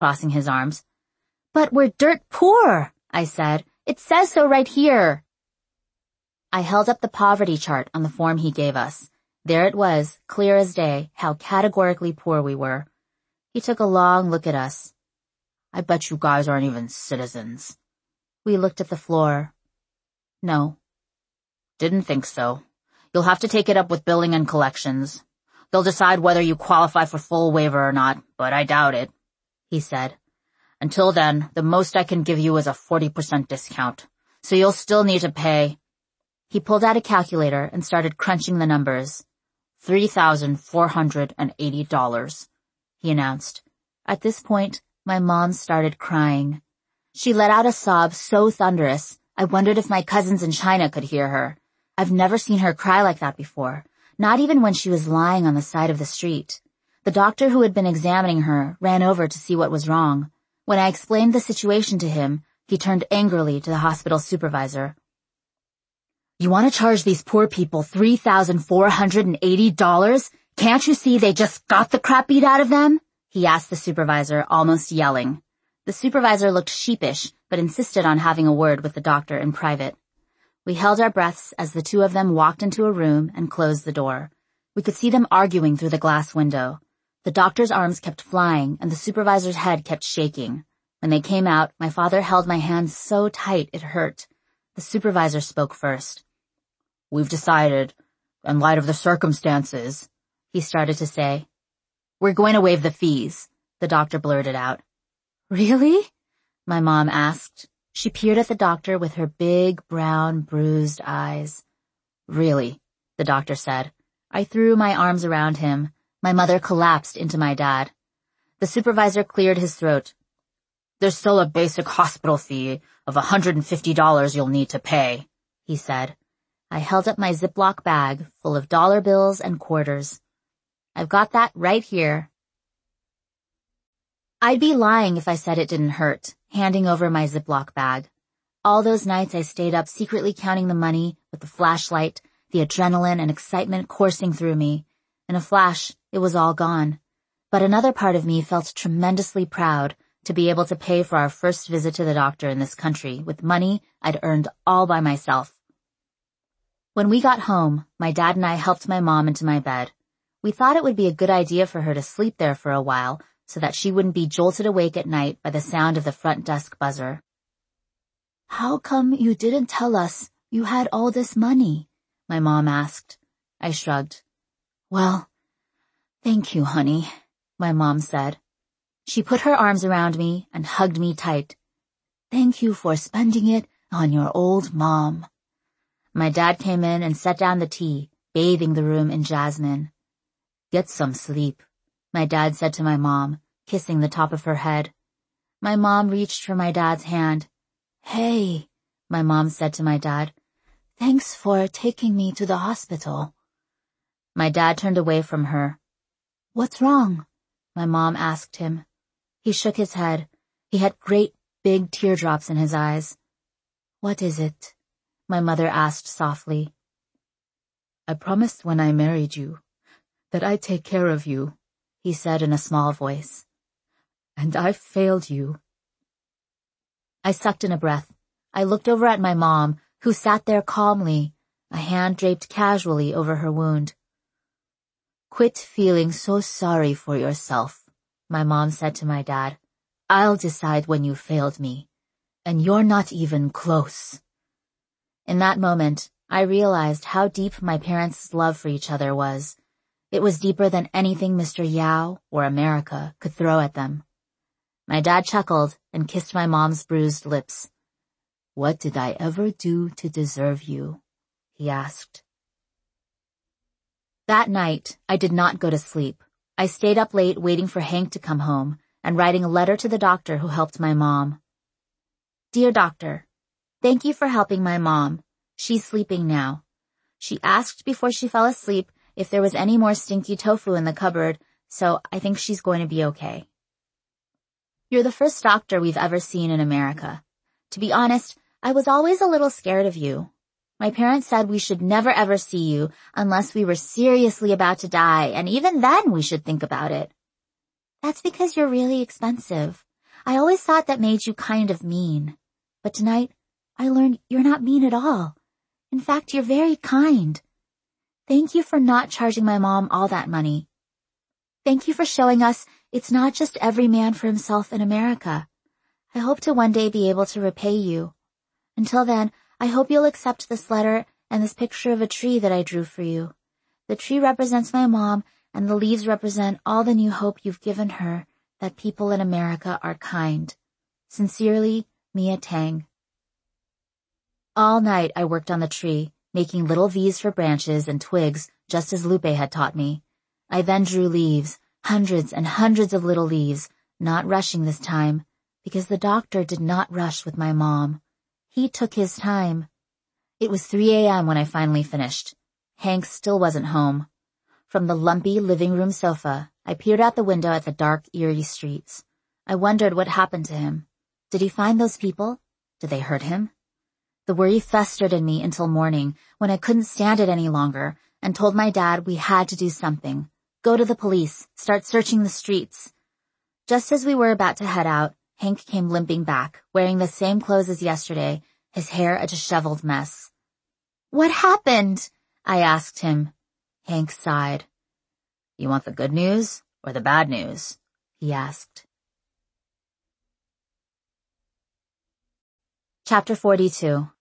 crossing his arms. But we're dirt poor, I said. It says so right here. I held up the poverty chart on the form he gave us. There it was, clear as day, how categorically poor we were. He took a long look at us. I bet you guys aren't even citizens. We looked at the floor. No. Didn't think so. You'll have to take it up with billing and collections. They'll decide whether you qualify for full waiver or not, but I doubt it, he said. Until then, the most I can give you is a 40% discount, so you'll still need to pay. He pulled out a calculator and started crunching the numbers. $3,480, he announced. At this point, my mom started crying. She let out a sob so thunderous, I wondered if my cousins in China could hear her. I've never seen her cry like that before, not even when she was lying on the side of the street. The doctor who had been examining her ran over to see what was wrong. When I explained the situation to him, he turned angrily to the hospital supervisor. You want to charge these poor people $3,480? Can't you see they just got the crap beat out of them? He asked the supervisor, almost yelling. The supervisor looked sheepish, but insisted on having a word with the doctor in private. We held our breaths as the two of them walked into a room and closed the door. We could see them arguing through the glass window. The doctor's arms kept flying, and the supervisor's head kept shaking. When they came out, my father held my hand so tight it hurt. The supervisor spoke first. We've decided, in light of the circumstances, he started to say. We're going to waive the fees, the doctor blurted out. Really? My mom asked. She peered at the doctor with her big, brown, bruised eyes. Really, the doctor said. I threw my arms around him. My mother collapsed into my dad. The supervisor cleared his throat. There's still a basic hospital fee of $150 you'll need to pay, he said. I held up my Ziploc bag full of dollar bills and quarters. I've got that right here. I'd be lying if I said it didn't hurt, handing over my Ziploc bag. All those nights I stayed up secretly counting the money with the flashlight, the adrenaline and excitement coursing through me. In a flash, it was all gone. But another part of me felt tremendously proud to be able to pay for our first visit to the doctor in this country with money I'd earned all by myself. When we got home, my dad and I helped my mom into my bed. We thought it would be a good idea for her to sleep there for a while so that she wouldn't be jolted awake at night by the sound of the front desk buzzer. How come you didn't tell us you had all this money? My mom asked. I shrugged. Well, thank you, honey, my mom said. She put her arms around me and hugged me tight. Thank you for spending it on your old mom. My dad came in and set down the tea, bathing the room in jasmine. Get some sleep, my dad said to my mom, kissing the top of her head. My mom reached for my dad's hand. Hey, my mom said to my dad, thanks for taking me to the hospital. My dad turned away from her. What's wrong? My mom asked him. He shook his head. He had great, big teardrops in his eyes. What is it? My mother asked softly. I promised when I married you that I'd take care of you, he said in a small voice. And I've failed you. I sucked in a breath. I looked over at my mom, who sat there calmly, a hand draped casually over her wound. Quit feeling so sorry for yourself, my mom said to my dad. I'll decide when you failed me, and you're not even close. In that moment, I realized how deep my parents' love for each other was. It was deeper than anything Mr. Yao or America could throw at them. My dad chuckled and kissed my mom's bruised lips. What did I ever do to deserve you? He asked. That night, I did not go to sleep. I stayed up late waiting for Hank to come home and writing a letter to the doctor who helped my mom. Dear doctor, thank you for helping my mom. She's sleeping now. She asked before she fell asleep if there was any more stinky tofu in the cupboard, so I think she's going to be okay. You're the first doctor we've ever seen in America. To be honest, I was always a little scared of you. My parents said we should never ever see you unless we were seriously about to die, and even then we should think about it. That's because you're really expensive, I always thought that made you kind of mean. But tonight, I learned you're not mean at all. In fact, you're very kind. Thank you for not charging my mom all that money. Thank you for showing us it's not just every man for himself in America. I hope to one day be able to repay you. Until then, I hope you'll accept this letter and this picture of a tree that I drew for you. The tree represents my mom, and the leaves represent all the new hope you've given her that people in America are kind. Sincerely, Mia Tang. All night I worked on the tree, making little V's for branches and twigs just as Lupe had taught me. I then drew leaves, hundreds and hundreds of little leaves, not rushing this time, because the doctor did not rush with my mom. He took his time. It was 3 a.m. when I finally finished. Hank still wasn't home. From the lumpy living room sofa, I peered out the window at the dark, eerie streets. I wondered what happened to him. Did he find those people? Did they hurt him? The worry festered in me until morning, when I couldn't stand it any longer, and told my dad we had to do something. Go to the police, start searching the streets. Just as we were about to head out, Hank came limping back, wearing the same clothes as yesterday, his hair a disheveled mess. "What happened?" I asked him. Hank sighed. "You want the good news or the bad news?" he asked. Chapter 42.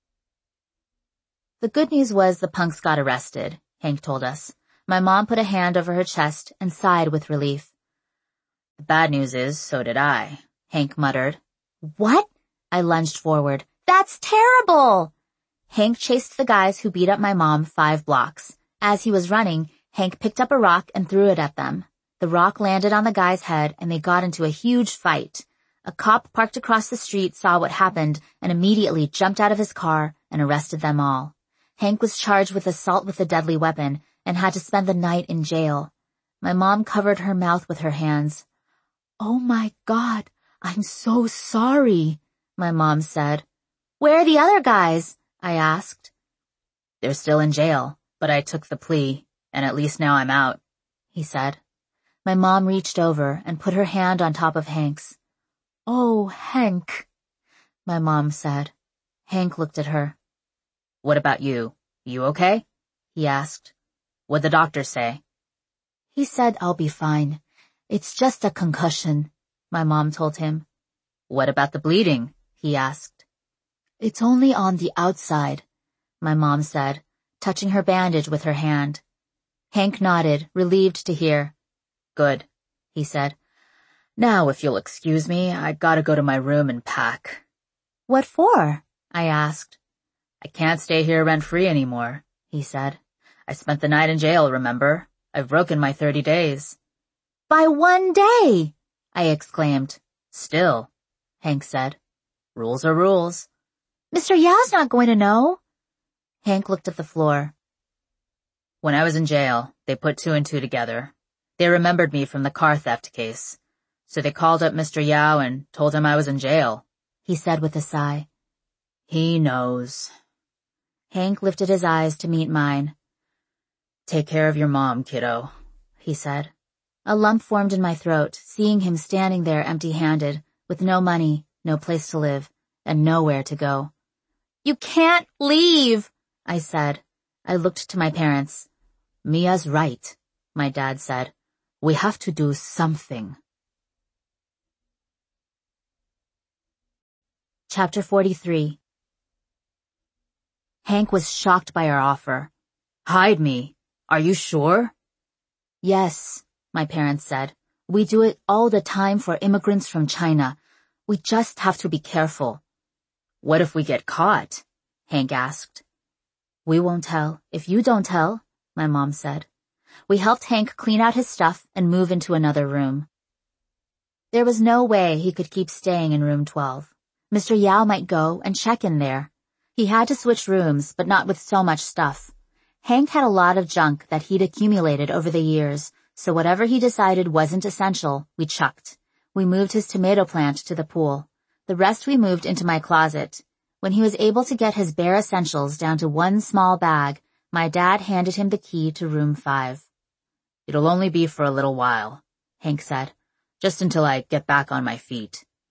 The good news was the punks got arrested, Hank told us. My mom put a hand over her chest and sighed with relief. "The bad news is, so did I," Hank muttered. "What?" I lunged forward. "That's terrible!" Hank chased the guys who beat up my mom 5 blocks. As he was running, Hank picked up a rock and threw it at them. The rock landed on the guy's head and they got into a huge fight. A cop parked across the street saw what happened and immediately jumped out of his car and arrested them all. Hank was charged with assault with a deadly weapon and had to spend the night in jail. My mom covered her mouth with her hands. "Oh my God, I'm so sorry," my mom said. "Where are the other guys?" I asked. "They're still in jail, but I took the plea, and at least now I'm out," he said. My mom reached over and put her hand on top of Hank's. "Oh, Hank," my mom said. Hank looked at her. "What about you? You okay?" he asked. "What'd the doctor say?" "He said I'll be fine. It's just a concussion," my mom told him. "What about the bleeding?" he asked. "It's only on the outside," my mom said, touching her bandage with her hand. Hank nodded, relieved to hear. "Good," he said. "Now, if you'll excuse me, I gotta go to my room and pack." "What for?" I asked. "I can't stay here rent-free anymore," he said. "I spent the night in jail, remember? I've broken my 30 days. "By 1 day!" I exclaimed. "Still," Hank said. "Rules are rules." "Mr. Yao's not going to know." Hank looked at the floor. "When I was in jail, they put 2 and 2 together. They remembered me from the car theft case. So they called up Mr. Yao and told him I was in jail," he said with a sigh. "He knows." Hank lifted his eyes to meet mine. "Take care of your mom, kiddo," he said. A lump formed in my throat, seeing him standing there empty-handed, with no money, no place to live, and nowhere to go. "You can't leave," I said. I looked to my parents. "Mia's right," my dad said. "We have to do something." Chapter 43. Hank was shocked by our offer. "Hide me. Are you sure?" "Yes," my parents said. "We do it all the time for immigrants from China. We just have to be careful." "What if we get caught?" Hank asked. "We won't tell if you don't tell," my mom said. We helped Hank clean out his stuff and move into another room. There was no way he could keep staying in room 12. Mr. Yao might go and check in there. He had to switch rooms, but not with so much stuff. Hank had a lot of junk that he'd accumulated over the years, so whatever he decided wasn't essential, we chucked. We moved his tomato plant to the pool. The rest we moved into my closet. When he was able to get his bare essentials down to 1 small bag, my dad handed him the key to room 5. "It'll only be for a little while," Hank said. "Just until I get back on my feet.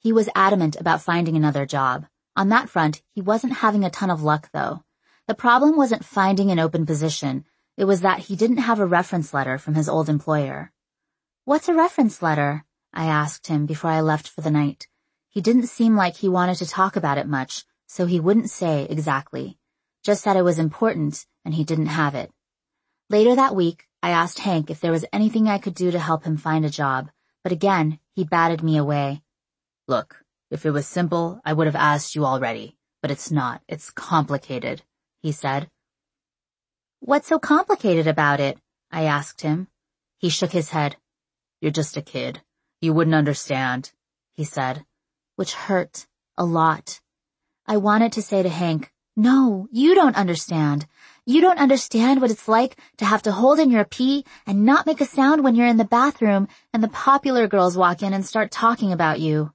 He was adamant about finding another job. On that front, he wasn't having a ton of luck, though. The problem wasn't finding an open position. It was that he didn't have a reference letter from his old employer. "What's a reference letter?" I asked him before I left for the night. He didn't seem like he wanted to talk about it much, so he wouldn't say exactly. Just that it was important, and he didn't have it. Later that week, I asked Hank if there was anything I could do to help him find a job, but again, he batted me away. "Look, if it was simple, I would have asked you already, but it's not. It's complicated," he said. "What's so complicated about it?" I asked him. He shook his head. "You're just a kid. You wouldn't understand," he said, which hurt a lot. I wanted to say to Hank, "No, you don't understand. You don't understand what it's like to have to hold in your pee and not make a sound when you're in the bathroom and the popular girls walk in and start talking about you."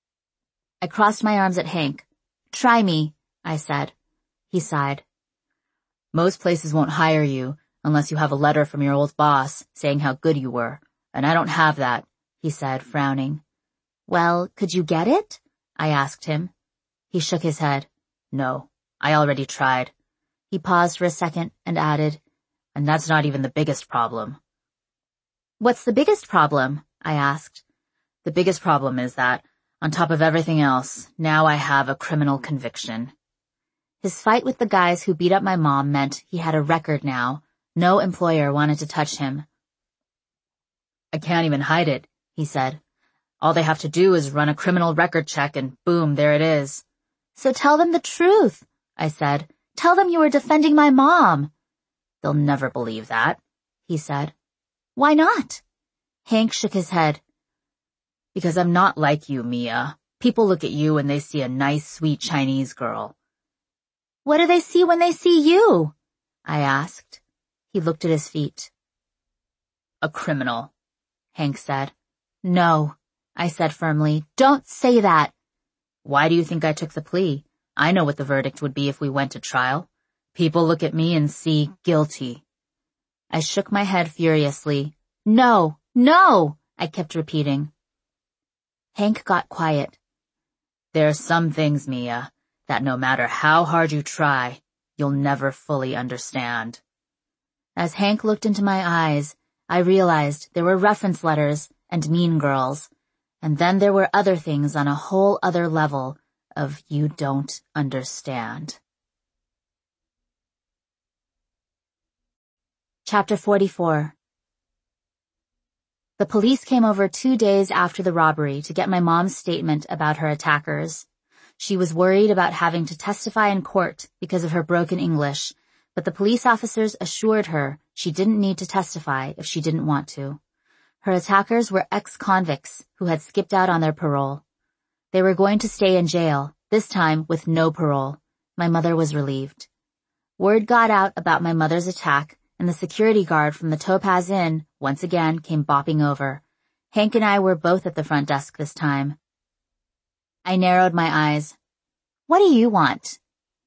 I crossed my arms at Hank. "Try me," I said. He sighed. "Most places won't hire you unless you have a letter from your old boss saying how good you were, and I don't have that," he said, frowning. "Well, could you get it?" I asked him. He shook his head. "No, I already tried." He paused for a second and added, "And that's not even the biggest problem." "What's the biggest problem?" I asked. "The biggest problem is that, on top of everything else, now I have a criminal conviction." His fight with the guys who beat up my mom meant he had a record now. No employer wanted to touch him. "I can't even hide it," he said. "All they have to do is run a criminal record check and boom, there it is." "So tell them the truth," I said. "Tell them you were defending my mom." "They'll never believe that," he said. "Why not?" Hank shook his head. "Because I'm not like you, Mia. People look at you and they see a nice, sweet Chinese girl." "What do they see when they see you?" I asked. He looked at his feet. "A criminal," Hank said. "No," I said firmly. "Don't say that." "Why do you think I took the plea? I know what the verdict would be if we went to trial. People look at me and see guilty." I shook my head furiously. "No, no," I kept repeating. Hank got quiet. "There are some things, Mia, that no matter how hard you try, you'll never fully understand." As Hank looked into my eyes, I realized there were reference letters and mean girls, and then there were other things on a whole other level of you don't understand. Chapter 44. The police came over 2 days after the robbery to get my mom's statement about her attackers. She was worried about having to testify in court because of her broken English, but the police officers assured her she didn't need to testify if she didn't want to. Her attackers were ex-convicts who had skipped out on their parole. They were going to stay in jail, this time with no parole. My mother was relieved. Word got out about my mother's attack, and the security guard from the Topaz Inn once again came bopping over. Hank and I were both at the front desk this time. I narrowed my eyes. "What do you want?"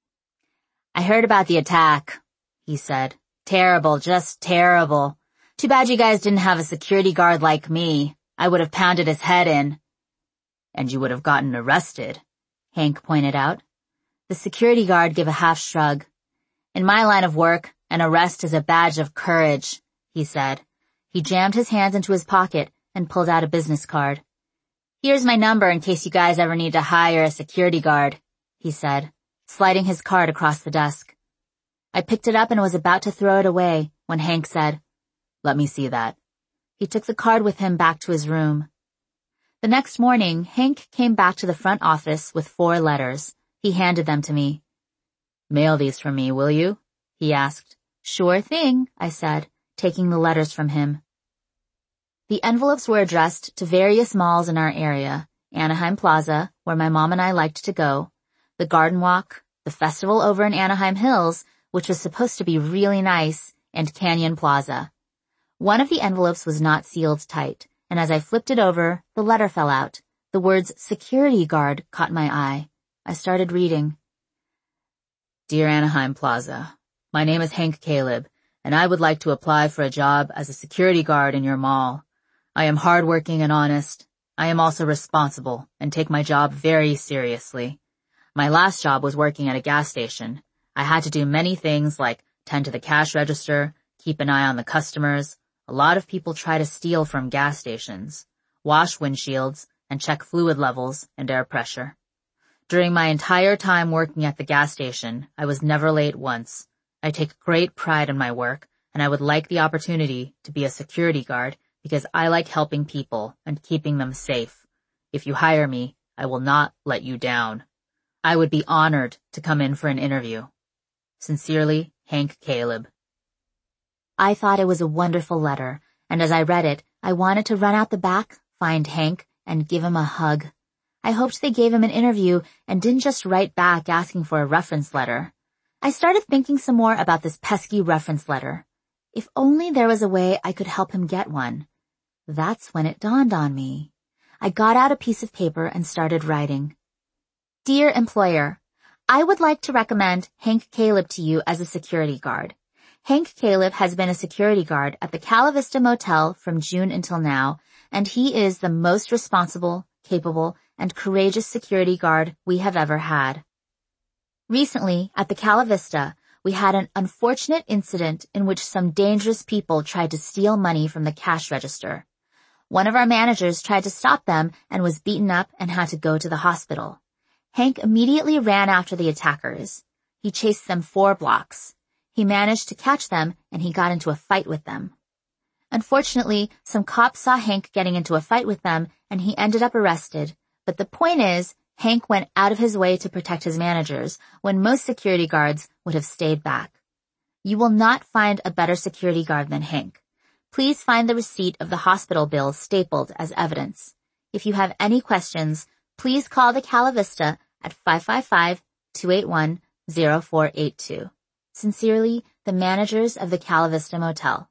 "I heard about the attack," he said. "Terrible, just terrible. Too bad you guys didn't have a security guard like me. I would have pounded his head in." "And you would have gotten arrested," Hank pointed out. The security guard gave a half shrug. "In my line of work, an arrest is a badge of courage," he said. He jammed his hands into his pocket and pulled out a business card. "Here's my number in case you guys ever need to hire a security guard," he said, sliding his card across the desk. I picked it up and was about to throw it away when Hank said, "Let me see that." He took the card with him back to his room. The next morning, Hank came back to the front office with 4 letters. He handed them to me. "Mail these for me, will you?" he asked. "Sure thing," I said, taking the letters from him. The envelopes were addressed to various malls in our area, Anaheim Plaza, where my mom and I liked to go, the Garden Walk, the festival over in Anaheim Hills, which was supposed to be really nice, and Canyon Plaza. One of the envelopes was not sealed tight, and as I flipped it over, the letter fell out. The words security guard caught my eye. I started reading. "Dear Anaheim Plaza, my name is Hank Caleb, and I would like to apply for a job as a security guard in your mall. I am hardworking and honest. I am also responsible and take my job very seriously. My last job was working at a gas station. I had to do many things like tend to the cash register, keep an eye on the customers. A lot of people try to steal from gas stations, wash windshields, and check fluid levels and air pressure. During my entire time working at the gas station, I was never late once. I take great pride in my work, and I would like the opportunity to be a security guard because I like helping people and keeping them safe. If you hire me, I will not let you down. I would be honored to come in for an interview. Sincerely, Hank Caleb. I thought it was a wonderful letter, and as I read it, I wanted to run out the back, find Hank, and give him a hug. I hoped they gave him an interview and didn't just write back asking for a reference letter. I started thinking some more about this pesky reference letter. If only there was a way I could help him get one. That's when it dawned on me. I got out a piece of paper and started writing. Dear employer, I would like to recommend Hank Caleb to you as a security guard. Hank Caleb has been a security guard at the Cala Vista Motel from June until now, and he is the most responsible, capable, and courageous security guard we have ever had. Recently, at the Cala Vista, we had an unfortunate incident in which some dangerous people tried to steal money from the cash register. One of our managers tried to stop them and was beaten up and had to go to the hospital. Hank immediately ran after the attackers. He chased them 4 blocks. He managed to catch them and he got into a fight with them. Unfortunately, some cops saw Hank getting into a fight with them and he ended up arrested. But the point is, Hank went out of his way to protect his managers when most security guards would have stayed back. You will not find a better security guard than Hank. Please find the receipt of the hospital bills stapled as evidence. If you have any questions, please call the Cala Vista at 555-281-0482. Sincerely, the managers of the Cala Vista Motel.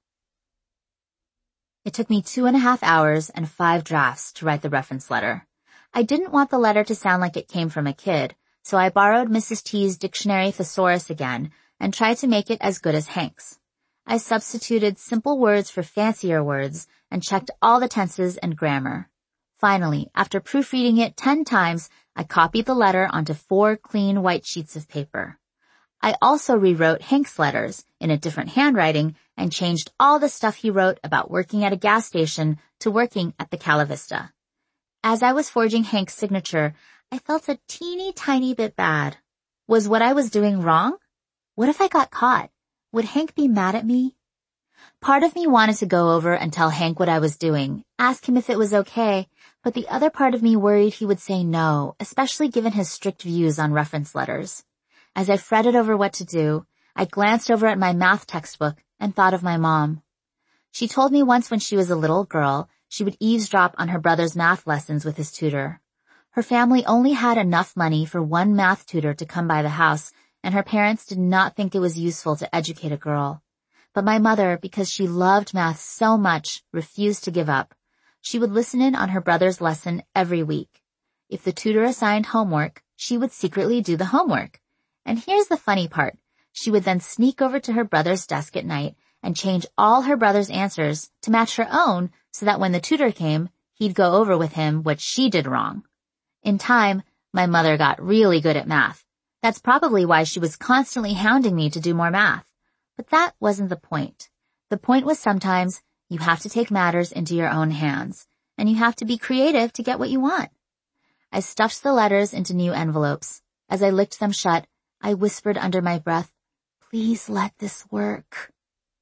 It took me 2.5 hours and 5 drafts to write the reference letter. I didn't want the letter to sound like it came from a kid, so I borrowed Mrs. T's dictionary thesaurus again and tried to make it as good as Hank's. I substituted simple words for fancier words and checked all the tenses and grammar. Finally, after proofreading it 10 times, I copied the letter onto 4 clean white sheets of paper. I also rewrote Hank's letters in a different handwriting and changed all the stuff he wrote about working at a gas station to working at the Cala Vista. As I was forging Hank's signature, I felt a teeny tiny bit bad. Was what I was doing wrong? What if I got caught? Would Hank be mad at me? Part of me wanted to go over and tell Hank what I was doing, ask him if it was okay, but the other part of me worried he would say no, especially given his strict views on reference letters. As I fretted over what to do, I glanced over at my math textbook and thought of my mom. She told me once when she was a little girl, she would eavesdrop on her brother's math lessons with his tutor. Her family only had enough money for one math tutor to come by the house, and her parents did not think it was useful to educate a girl. But my mother, because she loved math so much, refused to give up. She would listen in on her brother's lesson every week. If the tutor assigned homework, she would secretly do the homework. And here's the funny part. She would then sneak over to her brother's desk at night and change all her brother's answers to match her own so that when the tutor came, he'd go over with him what she did wrong. In time, my mother got really good at math. That's probably why she was constantly hounding me to do more math. But that wasn't the point. The point was sometimes you have to take matters into your own hands, and you have to be creative to get what you want. I stuffed the letters into new envelopes. As I licked them shut, I whispered under my breath, "Please let this work."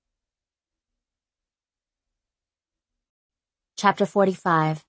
Chapter 45.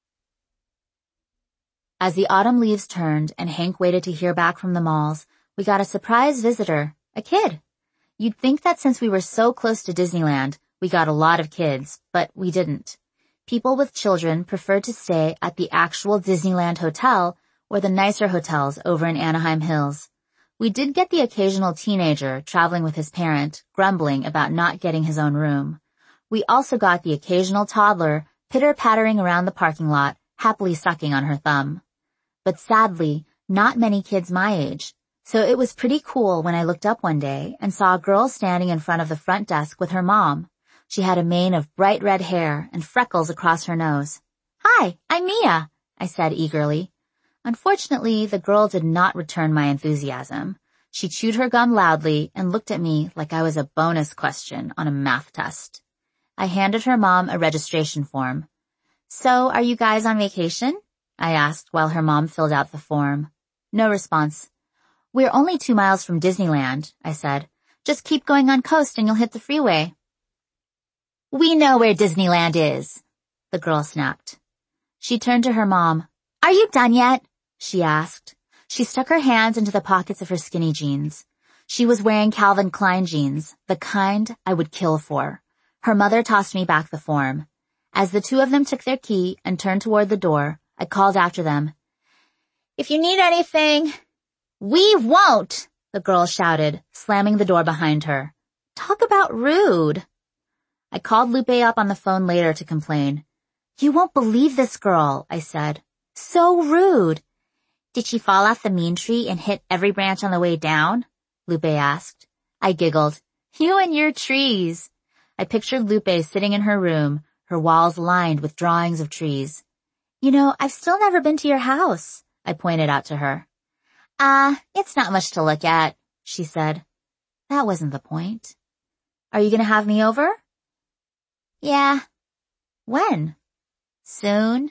As the autumn leaves turned and Hank waited to hear back from the malls, we got a surprise visitor, a kid. You'd think that since we were so close to Disneyland, we got a lot of kids, but we didn't. People with children preferred to stay at the actual Disneyland Hotel or the nicer hotels over in Anaheim Hills. We did get the occasional teenager traveling with his parent, grumbling about not getting his own room. We also got the occasional toddler pitter-pattering around the parking lot, happily sucking on her thumb. But sadly, not many kids my age. So it was pretty cool when I looked up one day and saw a girl standing in front of the front desk with her mom. She had a mane of bright red hair and freckles across her nose. "Hi, I'm Mia," I said eagerly. Unfortunately, the girl did not return my enthusiasm. She chewed her gum loudly and looked at me like I was a bonus question on a math test. I handed her mom a registration form. "So, are you guys on vacation?" I asked while her mom filled out the form. No response. "We're only 2 miles from Disneyland," I said. "Just keep going on coast and you'll hit the freeway." "We know where Disneyland is," the girl snapped. She turned to her mom. "Are you done yet?" she asked. She stuck her hands into the pockets of her skinny jeans. She was wearing Calvin Klein jeans, the kind I would kill for. Her mother tossed me back the form. As the two of them took their key and turned toward the door, I called after them. "If you need anything—" "We won't!" the girl shouted, slamming the door behind her. Talk about rude. I called Lupe up on the phone later to complain. "You won't believe this girl," I said. "So rude." "Did she fall off the mean tree and hit every branch on the way down?" Lupe asked. I giggled. "You and your trees." I pictured Lupe sitting in her room, her walls lined with drawings of trees. "You know, I've still never been to your house," I pointed out to her. It's not much to look at," she said. That wasn't the point. "Are you going to have me over?" "Yeah." "When?" "Soon."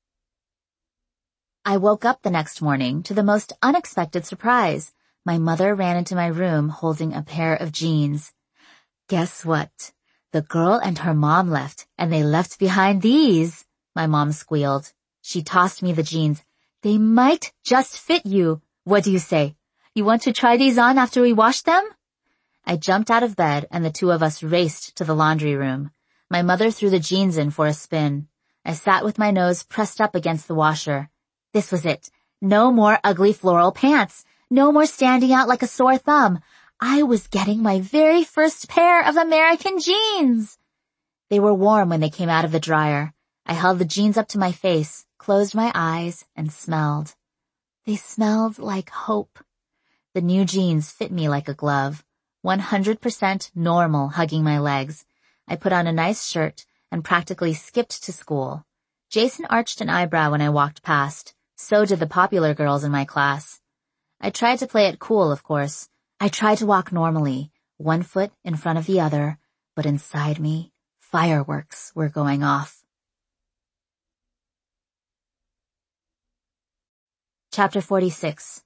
I woke up the next morning to the most unexpected surprise. My mother ran into my room holding a pair of jeans. "Guess what? The girl and her mom left, and they left behind these," my mom squealed. She tossed me the jeans. "They might just fit you. What do you say? You want to try these on after we wash them?" I jumped out of bed and the two of us raced to the laundry room. My mother threw the jeans in for a spin. I sat with my nose pressed up against the washer. This was it. No more ugly floral pants. No more standing out like a sore thumb. I was getting my very first pair of American jeans. They were warm when they came out of the dryer. I held the jeans up to my face, closed my eyes, and smelled. They smelled like hope. The new jeans fit me like a glove. 100% normal hugging my legs. I put on a nice shirt and practically skipped to school. Jason arched an eyebrow when I walked past. So did the popular girls in my class. I tried to play it cool, of course. I tried to walk normally, one foot in front of the other, but inside me, fireworks were going off. Chapter 46.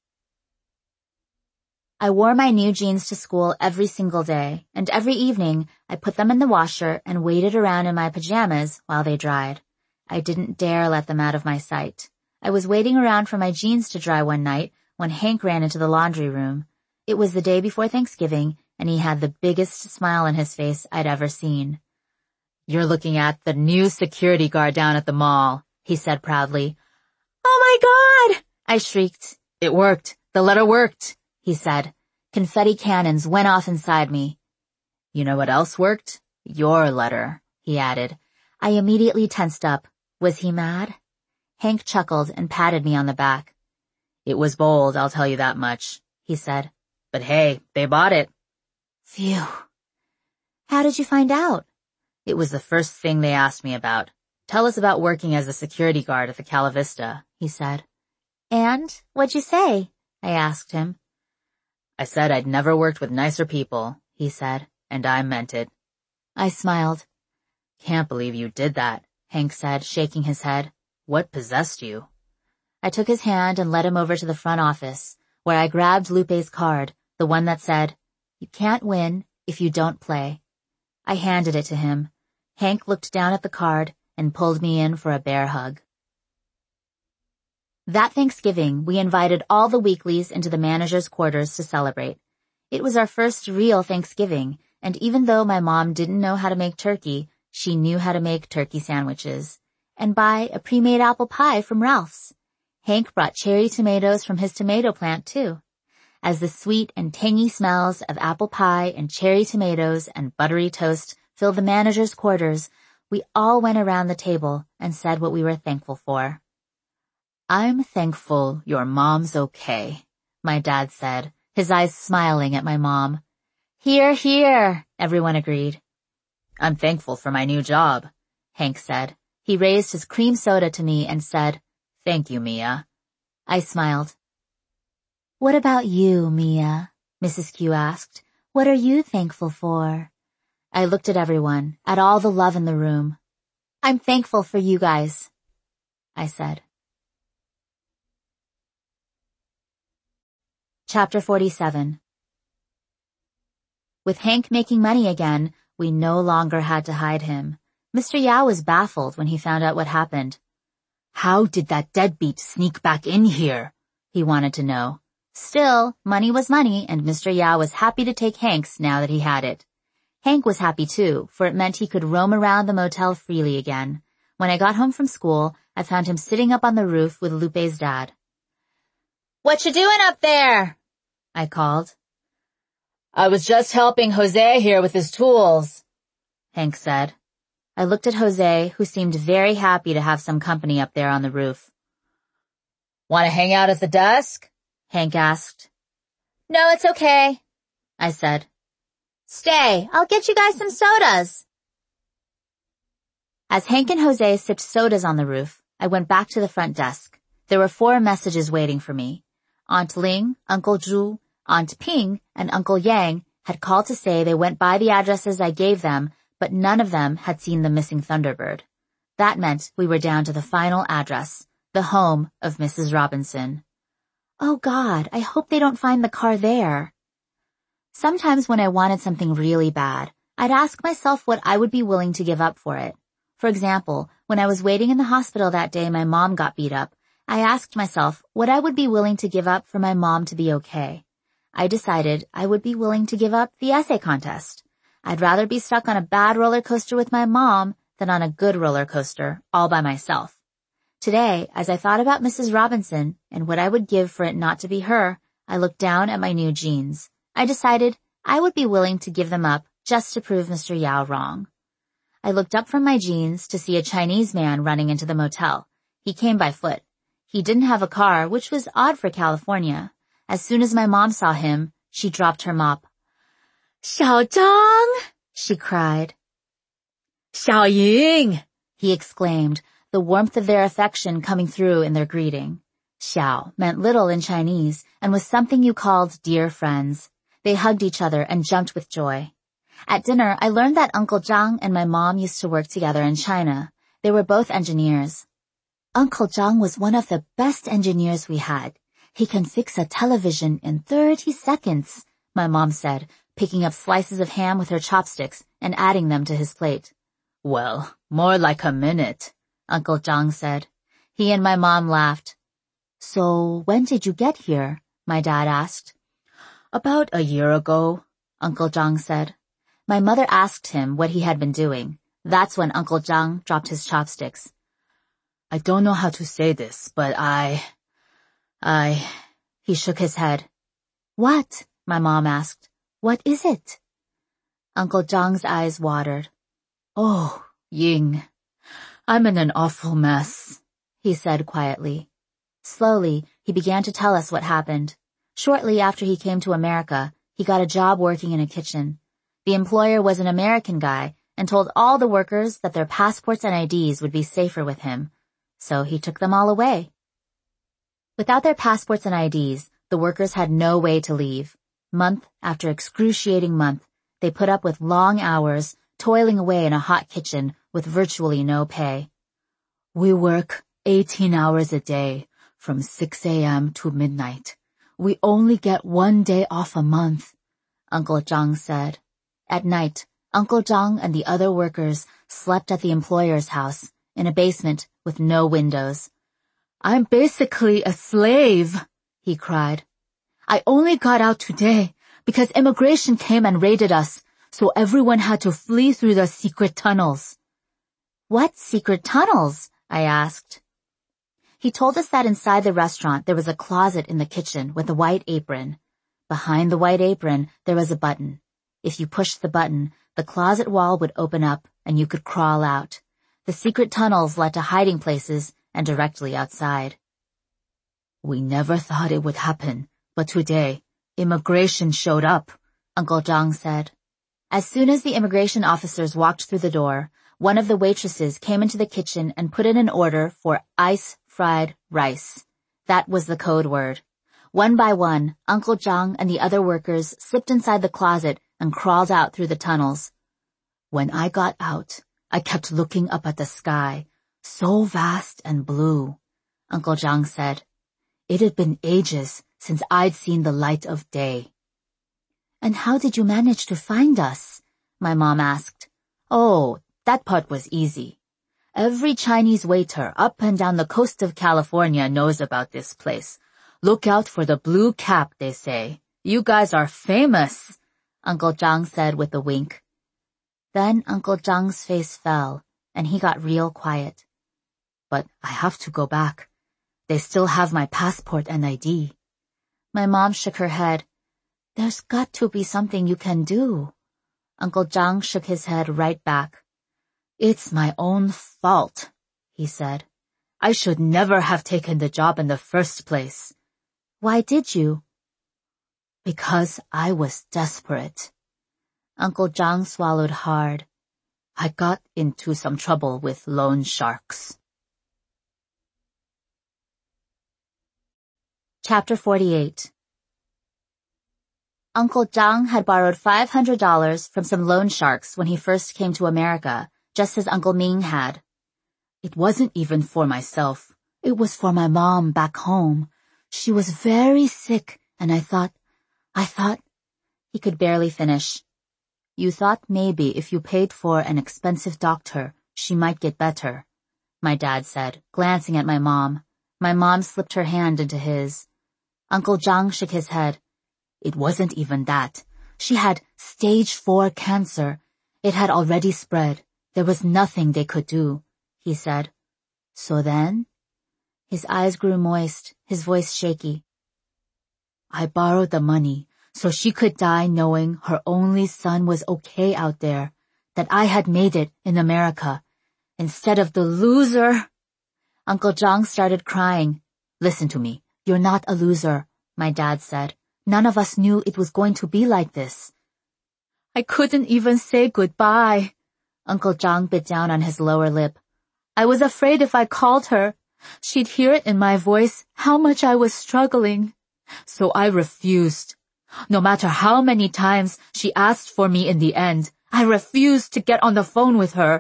I wore my new jeans to school every single day, and every evening I put them in the washer and waited around in my pajamas while they dried. I didn't dare let them out of my sight. I was waiting around for my jeans to dry one night when Hank ran into the laundry room. It was the day before Thanksgiving, and he had the biggest smile on his face I'd ever seen. "You're looking at the new security guard down at the mall," he said proudly. "Oh my God!" I shrieked. "It worked. The letter worked," he said. Confetti cannons went off inside me. "You know what else worked? Your letter," he added. I immediately tensed up. Was he mad? Hank chuckled and patted me on the back. "It was bold, I'll tell you that much," he said. "But hey, they bought it." Phew. How did you find out? "It was the first thing they asked me about. Tell us about working as a security guard at the Cala Vista," he said. "And what'd you say?" I asked him. "I said I'd never worked with nicer people," he said, "and I meant it." I smiled. "Can't believe you did that," Hank said, shaking his head. "What possessed you?" I took his hand and led him over to the front office, where I grabbed Lupe's card, the one that said, "You can't win if you don't play." I handed it to him. Hank looked down at the card and pulled me in for a bear hug. That Thanksgiving, we invited all the Weekleys into the manager's quarters to celebrate. It was our first real Thanksgiving, and even though my mom didn't know how to make turkey, she knew how to make turkey sandwiches and buy a pre-made apple pie from Ralph's. Hank brought cherry tomatoes from his tomato plant, too. As the sweet and tangy smells of apple pie and cherry tomatoes and buttery toast filled the manager's quarters, we all went around the table and said what we were thankful for. "I'm thankful your mom's okay," my dad said, his eyes smiling at my mom. "Hear, hear," everyone agreed. "I'm thankful for my new job," Hank said. He raised his cream soda to me and said, Thank you, Mia. I smiled. What about you, Mia? Mrs. Q asked. What are you thankful for? I looked at everyone, at all the love in the room. I'm thankful for you guys, I said. Chapter 47. With Hank making money again, we no longer had to hide him. Mr. Yao was baffled when he found out what happened. How did that deadbeat sneak back in here? He wanted to know. Still, money was money, and Mr. Yao was happy to take Hank's now that he had it. Hank was happy too, for it meant he could roam around the motel freely again. When I got home from school, I found him sitting up on the roof with Lupe's dad. What you doing up there? I called. I was just helping Jose here with his tools, Hank said. I looked at Jose, who seemed very happy to have some company up there on the roof. Want to hang out at the desk? Hank asked. No, it's okay, I said. Stay, I'll get you guys some sodas. As Hank and Jose sipped sodas on the roof, I went back to the front desk. There were 4 messages waiting for me. Aunt Ling, Uncle Zhu, Aunt Ping, and Uncle Yang had called to say they went by the addresses I gave them, but none of them had seen the missing Thunderbird. That meant we were down to the final address, the home of Mrs. Robinson. Oh God, I hope they don't find the car there. Sometimes when I wanted something really bad, I'd ask myself what I would be willing to give up for it. For example, when I was waiting in the hospital that day my mom got beat up, I asked myself what I would be willing to give up for my mom to be okay. I decided I would be willing to give up the essay contest. I'd rather be stuck on a bad roller coaster with my mom than on a good roller coaster all by myself. Today, as I thought about Mrs. Robinson and what I would give for it not to be her, I looked down at my new jeans. I decided I would be willing to give them up just to prove Mr. Yao wrong. I looked up from my jeans to see a Chinese man running into the motel. He came by foot. He didn't have a car, which was odd for California. As soon as my mom saw him, she dropped her mop. "Xiaozhang!" she cried. "Xiaoying!" he exclaimed, the warmth of their affection coming through in their greeting. Xiao meant little in Chinese and was something you called dear friends. They hugged each other and jumped with joy. At dinner, I learned that Uncle Zhang and my mom used to work together in China. They were both engineers. Uncle Zhang was one of the best engineers we had. He can fix a television in 30 seconds, my mom said, picking up slices of ham with her chopsticks and adding them to his plate. Well, more like a minute, Uncle Zhang said. He and my mom laughed. So when did you get here? My dad asked. About a year ago, Uncle Zhang said. My mother asked him what he had been doing. That's when Uncle Zhang dropped his chopsticks. I don't know how to say this, but He shook his head. What? My mom asked. What is it? Uncle Zhang's eyes watered. Oh, Ying, I'm in an awful mess, he said quietly. Slowly, he began to tell us what happened. Shortly after he came to America, he got a job working in a kitchen. The employer was an American guy and told all the workers that their passports and IDs would be safer with him. So he took them all away. Without their passports and IDs, the workers had no way to leave. Month after excruciating month, they put up with long hours, toiling away in a hot kitchen with virtually no pay. We work 18 hours a day, from 6 a.m. to midnight. We only get 1 day off a month, Uncle Zhang said. At night, Uncle Zhang and the other workers slept at the employer's house, in a basement with no windows. I'm basically a slave, he cried. I only got out today because immigration came and raided us, so everyone had to flee through the secret tunnels. What secret tunnels? I asked. He told us that inside the restaurant there was a closet in the kitchen with a white apron. Behind the white apron there was a button. If you pushed the button, the closet wall would open up and you could crawl out. The secret tunnels led to hiding places and directly outside. We never thought it would happen, but today, immigration showed up, Uncle Zhang said. As soon as the immigration officers walked through the door, one of the waitresses came into the kitchen and put in an order for ice deep-fried rice. That was the code word. One by one, Uncle Zhang and the other workers slipped inside the closet and crawled out through the tunnels. When I got out, I kept looking up at the sky, so vast and blue, Uncle Zhang said. It had been ages since I'd seen the light of day. And how did you manage to find us? My mom asked. Oh, that part was easy. Every Chinese waiter up and down the coast of California knows about this place. Look out for the blue cap, they say. You guys are famous, Uncle Zhang said with a wink. Then Uncle Zhang's face fell, and he got real quiet. But I have to go back. They still have my passport and ID. My mom shook her head. There's got to be something you can do. Uncle Zhang shook his head right back. It's my own fault, he said. I should never have taken the job in the first place. Why did you? Because I was desperate. Uncle Zhang swallowed hard. I got into some trouble with loan sharks. Chapter 48. Uncle Zhang had borrowed $500 from some loan sharks when he first came to America, just as Uncle Ming had. It wasn't even for myself. It was for my mom back home. She was very sick, and I thought, he could barely finish. You thought maybe if you paid for an expensive doctor, she might get better, my dad said, glancing at my mom. My mom slipped her hand into his. Uncle Zhang shook his head. It wasn't even that. She had stage 4 cancer. It had already spread. There was nothing they could do, he said. So then? His eyes grew moist, his voice shaky. I borrowed the money so she could die knowing her only son was okay out there, that I had made it in America, instead of the loser. Uncle Zhang started crying. Listen to me. You're not a loser, my dad said. None of us knew it was going to be like this. I couldn't even say goodbye. Uncle Zhang bit down on his lower lip. I was afraid if I called her, she'd hear it in my voice how much I was struggling. So I refused. No matter how many times she asked for me in the end, I refused to get on the phone with her.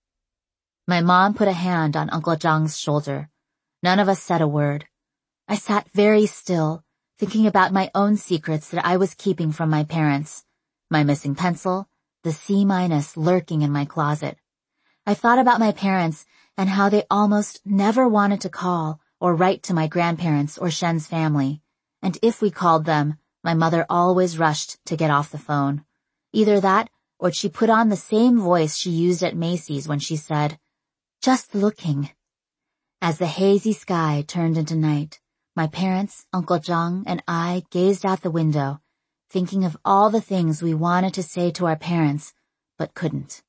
My mom put a hand on Uncle Zhang's shoulder. None of us said a word. I sat very still, thinking about my own secrets that I was keeping from my parents. My missing pencil, the C- lurking in my closet. I thought about my parents and how they almost never wanted to call or write to my grandparents or Shen's family. And if we called them, my mother always rushed to get off the phone. Either that, or she put on the same voice she used at Macy's when she said, "Just looking." As the hazy sky turned into night, my parents, Uncle Zhang, and I gazed out the window, thinking of all the things we wanted to say to our parents, but couldn't.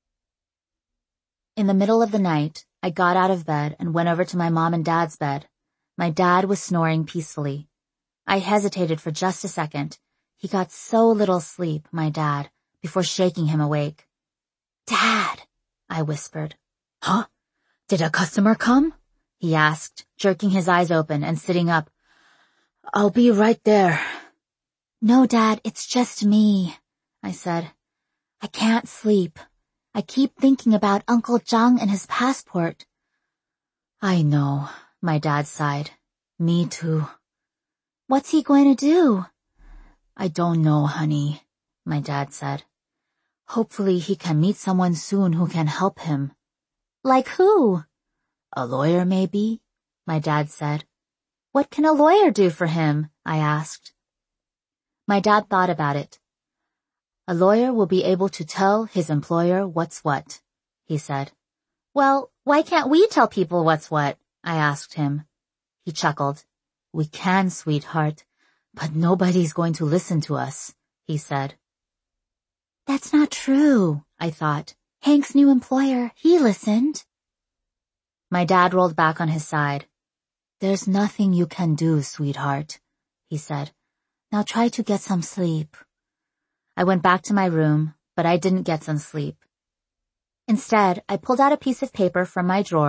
In the middle of the night, I got out of bed and went over to my mom and dad's bed. My dad was snoring peacefully. I hesitated for just a second. He got so little sleep, my dad, before shaking him awake. Dad, I whispered. Huh? Did a customer come? He asked, jerking his eyes open and sitting up. I'll be right there. No, Dad, it's just me, I said. I can't sleep. I keep thinking about Uncle Zhang and his passport. I know, my dad sighed. Me too. What's he going to do? I don't know, honey, my dad said. Hopefully he can meet someone soon who can help him. Like who? A lawyer, maybe, my dad said. What can a lawyer do for him? I asked. My dad thought about it. A lawyer will be able to tell his employer what's what, he said. Well, why can't we tell people what's what? I asked him. He chuckled. We can, sweetheart, but nobody's going to listen to us, he said. That's not true, I thought. Hank's new employer, he listened. My dad rolled back on his side. There's nothing you can do, sweetheart, he said. Now try to get some sleep. I went back to my room, but I didn't get some sleep. Instead, I pulled out a piece of paper from my drawer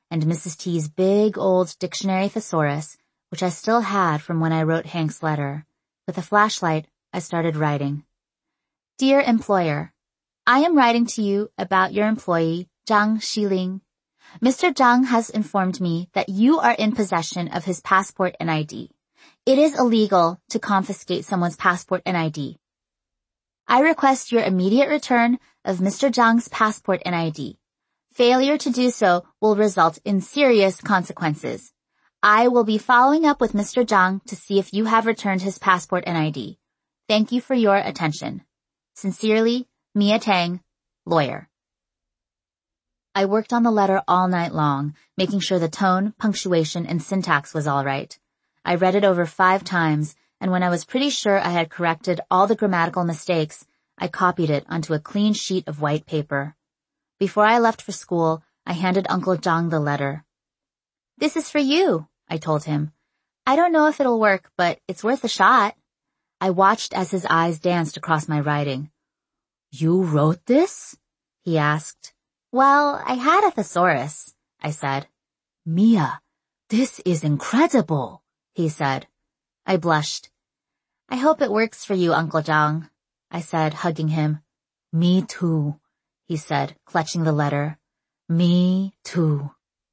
and Mrs. T's big old dictionary thesaurus, which I still had from when I wrote Hank's letter. With a flashlight, I started writing. Dear employer, I am writing to you about your employee, Zhang Xiling. Mr. Zhang has informed me that you are in possession of his passport and ID. It is illegal to confiscate someone's passport and ID. I request your immediate return of Mr. Zhang's passport and ID. Failure to do so will result in serious consequences. I will be following up with Mr. Zhang to see if you have returned his passport and ID. Thank you for your attention. Sincerely, Mia Tang, lawyer. I worked on the letter all night long, making sure the tone, punctuation, and syntax was all right. I read it over 5 times, and when I was pretty sure I had corrected all the grammatical mistakes, I copied it onto a clean sheet of white paper. Before I left for school, I handed Uncle Zhang the letter. This is for you, I told him. I don't know if it'll work, but it's worth a shot. I watched as his eyes danced across my writing. You wrote this? He asked. Well, I had a thesaurus, I said. Mia, this is incredible, he said. I blushed. I hope it works for you, Uncle Zhang, I said, hugging him. Me too, he said, clutching the letter. Me too.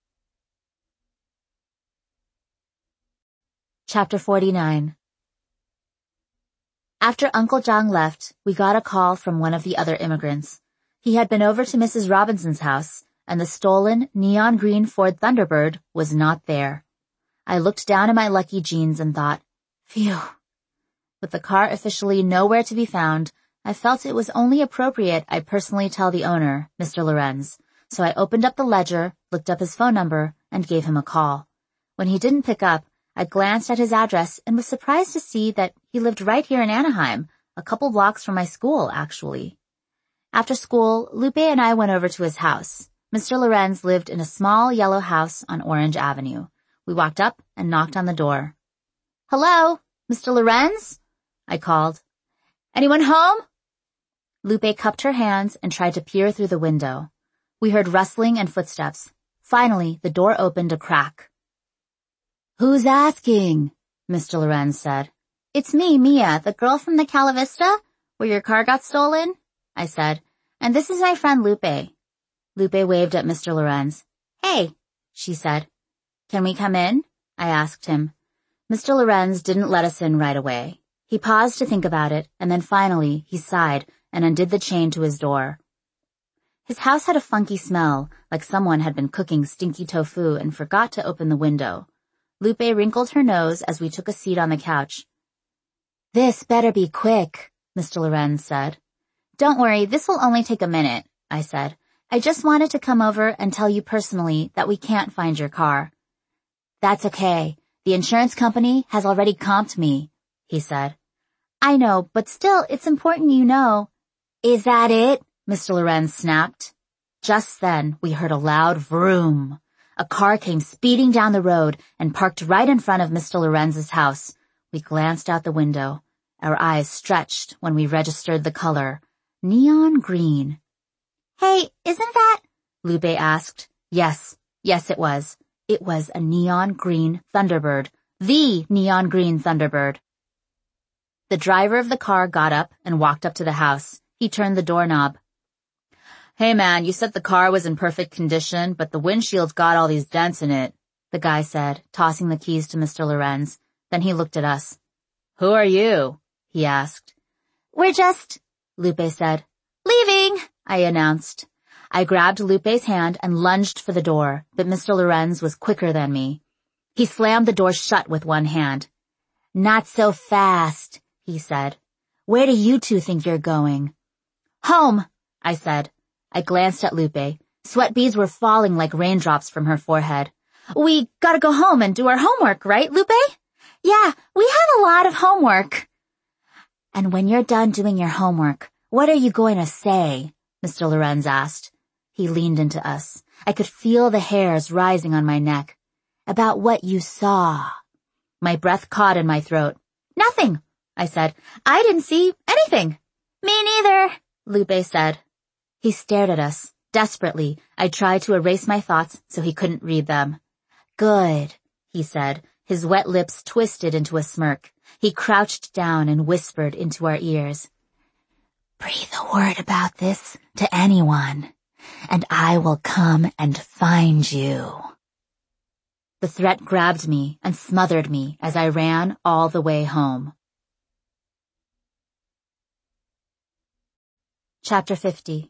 Chapter 49. After Uncle Zhang left, we got a call from one of the other immigrants. He had been over to Mrs. Robinson's house, and the stolen neon green Ford Thunderbird was not there. I looked down at my lucky jeans and thought, phew. With the car officially nowhere to be found, I felt it was only appropriate I personally tell the owner, Mr. Lorenz, so I opened up the ledger, looked up his phone number, and gave him a call. When he didn't pick up, I glanced at his address and was surprised to see that he lived right here in Anaheim, a couple blocks from my school, actually. After school, Lupe and I went over to his house. Mr. Lorenz lived in a small yellow house on Orange Avenue. We walked up and knocked on the door. Hello, Mr. Lorenz? I called. Anyone home? Lupe cupped her hands and tried to peer through the window. We heard rustling and footsteps. Finally, the door opened a crack. Who's asking? Mr. Lorenz said. It's me, Mia, the girl from the Cala Vista, where your car got stolen, I said. And this is my friend Lupe. Lupe waved at Mr. Lorenz. Hey, she said. Can we come in? I asked him. Mr. Lorenz didn't let us in right away. He paused to think about it, and then finally he sighed and undid the chain to his door. His house had a funky smell, like someone had been cooking stinky tofu and forgot to open the window. Lupe wrinkled her nose as we took a seat on the couch. This better be quick, Mr. Lorenz said. Don't worry, this will only take a minute, I said. I just wanted to come over and tell you personally that we can't find your car. That's okay. The insurance company has already comped me, he said. I know, but still, it's important you know. Is that it? Mr. Lorenz snapped. Just then, we heard a loud vroom. A car came speeding down the road and parked right in front of Mr. Lorenz's house. We glanced out the window. Our eyes stretched when we registered the color. Neon green. Hey, isn't that? Lupe asked. Yes, it was. It was a neon green Thunderbird. The neon green Thunderbird. The driver of the car got up and walked up to the house. He turned the doorknob. Hey man, you said the car was in perfect condition, but the windshield's got all these dents in it, the guy said, tossing the keys to Mr. Lorenz. Then he looked at us. Who are you? He asked. We're just, Lupe said. Leaving, I announced. I grabbed Lupe's hand and lunged for the door, but Mr. Lorenz was quicker than me. He slammed the door shut with one hand. Not so fast, he said. Where do you two think you're going? Home, I said. I glanced at Lupe. Sweat beads were falling like raindrops from her forehead. We gotta go home and do our homework, right, Lupe? Yeah, we have a lot of homework. And when you're done doing your homework, what are you going to say? Mr. Lorenz asked. He leaned into us. I could feel the hairs rising on my neck. About what you saw. My breath caught in my throat. Nothing, I said. I didn't see anything. Me neither, Lupe said. He stared at us, Desperately, I tried to erase my thoughts so he couldn't read them. "Good," he said, his wet lips twisted into a smirk. He crouched down and whispered into our ears. "Breathe a word about this to anyone, and I will come and find you." The threat grabbed me and smothered me as I ran all the way home. Chapter 50.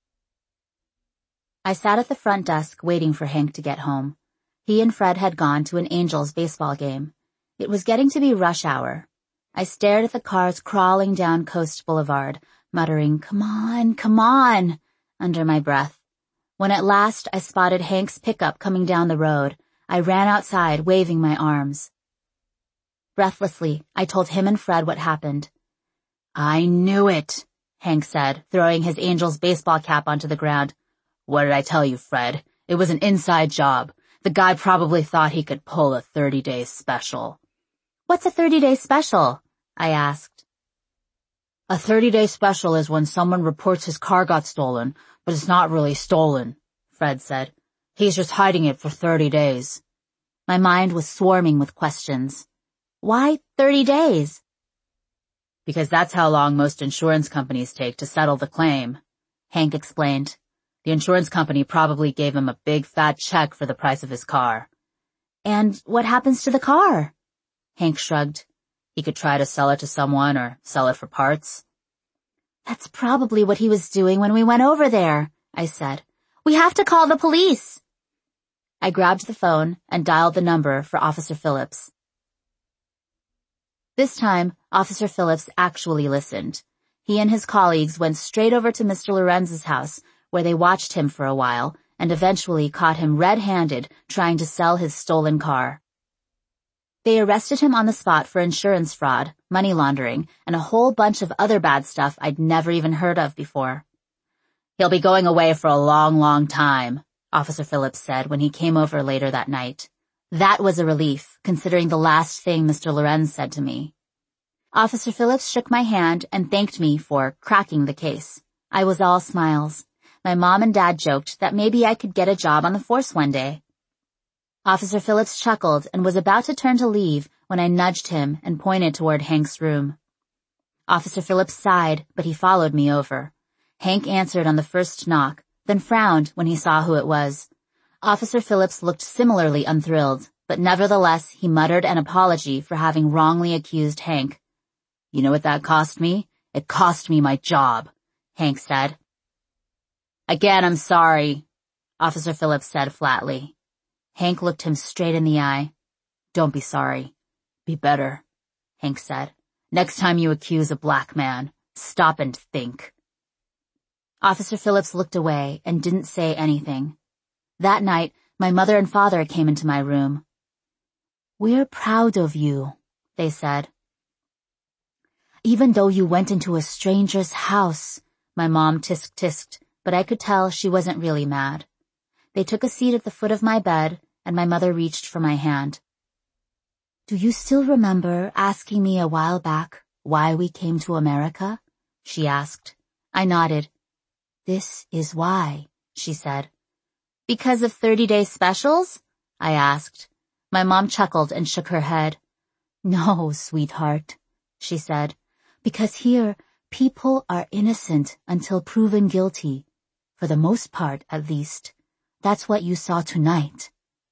I sat at the front desk waiting for Hank to get home. He and Fred had gone to an Angels baseball game. It was getting to be rush hour. I stared at the cars crawling down Coast Boulevard, muttering, "Come on," under my breath. When at last I spotted Hank's pickup coming down the road, I ran outside waving my arms. Breathlessly, I told him and Fred what happened. "I knew it," Hank said, throwing his Angels baseball cap onto the ground. "What did I tell you, Fred? It was an inside job. The guy probably thought he could pull a 30-day special." "What's a 30-day special?" I asked. "A 30-day special is when someone reports his car got stolen, but it's not really stolen," Fred said. "He's just hiding it for 30 days. My mind was swarming with questions. "Why 30 days? "Because that's how long most insurance companies take to settle the claim," Hank explained. "The insurance company probably gave him a big fat check for the price of his car." "And what happens to the car?" Hank shrugged. "He could try to sell it to someone or sell it for parts." "That's probably what he was doing when we went over there," I said. "We have to call the police." I grabbed the phone and dialed the number for Officer Phillips. This time, Officer Phillips actually listened. He and his colleagues went straight over to Mr. Lorenz's house, where they watched him for a while and eventually caught him red-handed trying to sell his stolen car. They arrested him on the spot for insurance fraud, money laundering, and a whole bunch of other bad stuff I'd never even heard of before. "He'll be going away for a long, long time," Officer Phillips said when he came over later that night. That was a relief, considering the last thing Mr. Lorenz said to me. Officer Phillips shook my hand and thanked me for cracking the case. I was all smiles. My mom and dad joked that maybe I could get a job on the force one day. Officer Phillips chuckled and was about to turn to leave when I nudged him and pointed toward Hank's room. Officer Phillips sighed, but he followed me over. Hank answered on the first knock, then frowned when he saw who it was. Officer Phillips looked similarly unthrilled, but nevertheless he muttered an apology for having wrongly accused Hank. "You know what that cost me? It cost me my job," Hank said. "Again, I'm sorry," Officer Phillips said flatly. Hank looked him straight in the eye. "Don't be sorry. Be better," Hank said. "Next time you accuse a black man, stop and think." Officer Phillips looked away and didn't say anything. That night, my mother and father came into my room. "We're proud of you," they said. "Even though you went into a stranger's house," my mom tisk-tisked, but I could tell she wasn't really mad. They took a seat at the foot of my bed, and my mother reached for my hand. "Do you still remember asking me a while back why we came to America?" she asked. I nodded. "This is why," she said. "Because of 30-day specials?" I asked. My mom chuckled and shook her head. "No, sweetheart," she said. "Because here, people are innocent until proven guilty. For the most part, at least. That's what you saw tonight."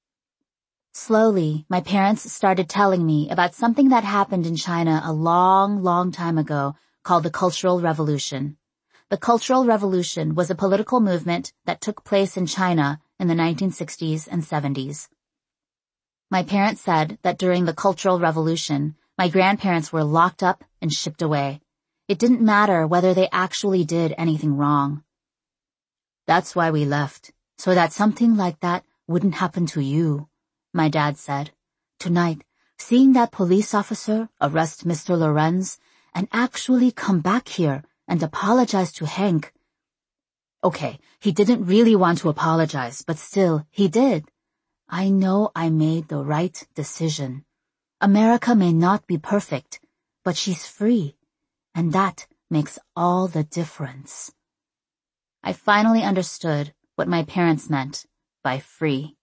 Slowly, my parents started telling me about something that happened in China a long, long time ago called the Cultural Revolution. The Cultural Revolution was a political movement that took place in China in the 1960s and 70s. My parents said that during the Cultural Revolution, my grandparents were locked up and shipped away. It didn't matter whether they actually did anything wrong. "That's why we left, so that something like that wouldn't happen to you," my dad said. "Tonight, seeing that police officer arrest Mr. Lorenz and actually come back here and apologize to Hank. Okay, he didn't really want to apologize, but still, he did. I know I made the right decision. America may not be perfect, but she's free, and that makes all the difference." I finally understood what my parents meant by free.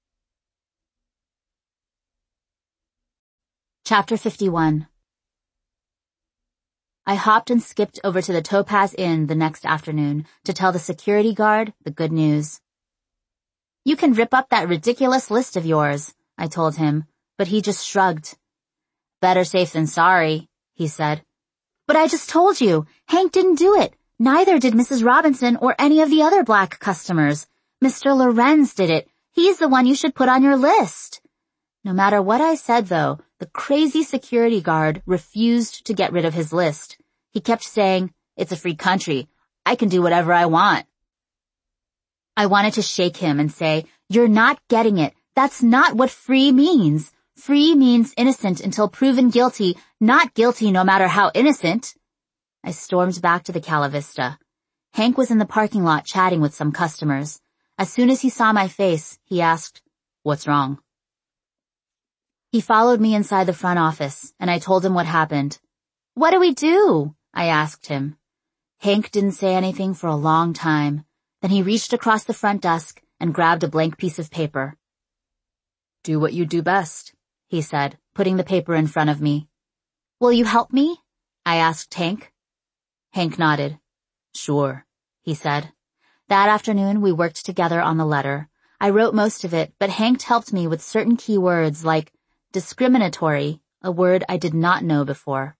Chapter 51. I hopped and skipped over to the Topaz Inn the next afternoon to tell the security guard the good news. "You can rip up that ridiculous list of yours," I told him, but he just shrugged. "Better safe than sorry," he said. "But I just told you, Hank didn't do it. Neither did Mrs. Robinson or any of the other black customers. Mr. Lorenz did it. He's the one you should put on your list." No matter what I said, though, the crazy security guard refused to get rid of his list. He kept saying, "It's a free country. I can do whatever I want." I wanted to shake him and say, "You're not getting it. That's not what free means. Free means innocent until proven guilty, not guilty no matter how innocent." I stormed back to the Cala Vista. Hank was in the parking lot chatting with some customers. As soon as he saw my face, he asked, "What's wrong?" He followed me inside the front office, and I told him what happened. "What do we do?" I asked him. Hank didn't say anything for a long time. Then he reached across the front desk and grabbed a blank piece of paper. "Do what you do best," he said, putting the paper in front of me. "Will you help me?" I asked Hank. Hank nodded. "Sure," he said. That afternoon we worked together on the letter. I wrote most of it, but Hank helped me with certain key words like discriminatory, a word I did not know before.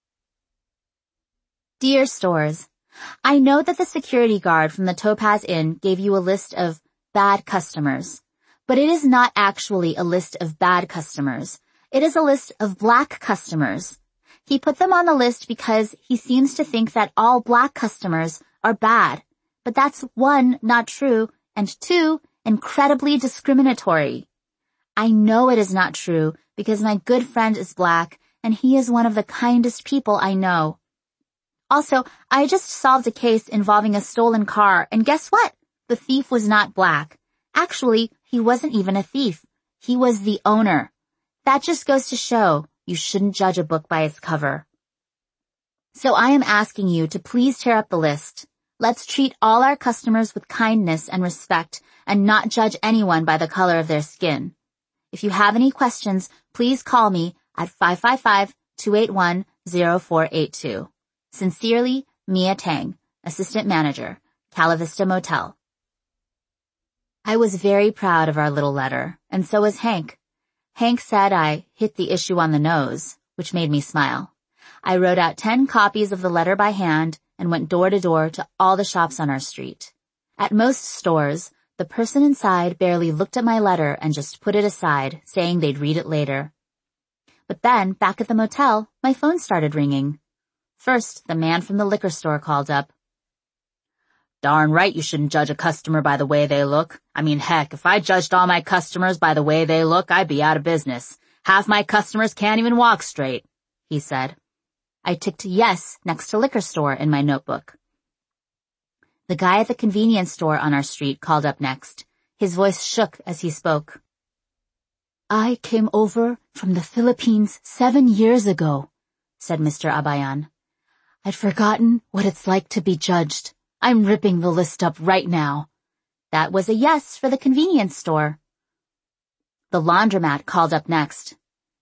Dear Stores, I know that the security guard from the Topaz Inn gave you a list of bad customers, but it is not actually a list of bad customers. It is a list of black customers. He put them on the list because he seems to think that all black customers are bad, but that's one, not true, and two, incredibly discriminatory. I know it is not true because my good friend is black and he is one of the kindest people I know. Also, I just solved a case involving a stolen car, and guess what? The thief was not black. Actually, he wasn't even a thief. He was the owner. That just goes to show you shouldn't judge a book by its cover. So I am asking you to please tear up the list. Let's treat all our customers with kindness and respect and not judge anyone by the color of their skin. If you have any questions, please call me at 555-281-0482. Sincerely, Mia Tang, Assistant Manager, Cala Vista Motel. I was very proud of our little letter, and so was Hank. Hank said I hit the issue on the nose, which made me smile. I wrote out 10 copies of the letter by hand and went door to door to all the shops on our street. At most stores, the person inside barely looked at my letter and just put it aside, saying they'd read it later. But then, back at the motel, my phone started ringing. First, the man from the liquor store called up. "Darn right you shouldn't judge a customer by the way they look. I mean, heck, if I judged all my customers by the way they look, I'd be out of business. Half my customers can't even walk straight," he said. I ticked yes next to liquor store in my notebook. The guy at the convenience store on our street called up next. His voice shook as he spoke. "I came over from the Philippines 7 years ago," said Mr. Abayan. "I'd forgotten what it's like to be judged. I'm ripping the list up right now." That was a yes for the convenience store. The laundromat called up next.